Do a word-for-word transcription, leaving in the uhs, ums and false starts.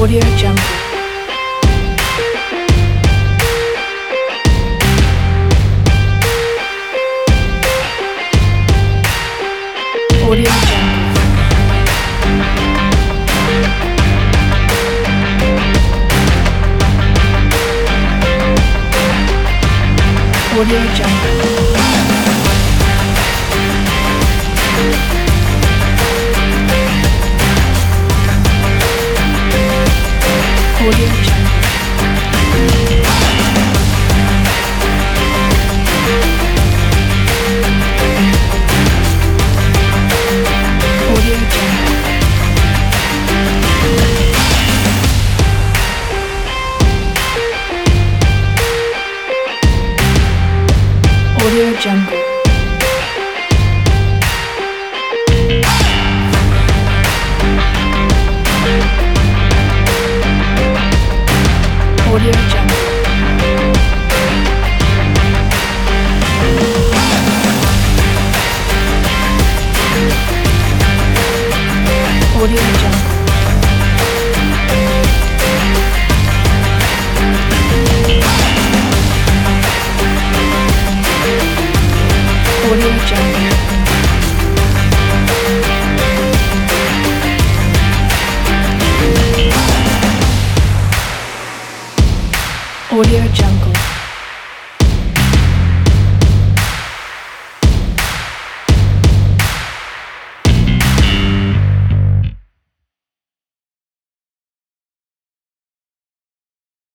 Audio Jungle. Audio Jungle. Audio Jungle. Audio Jungle. Audio Jungle. Audio Jungle. Audio Jungle. Audio Jungle. Audio Jungle. Audio Jungle.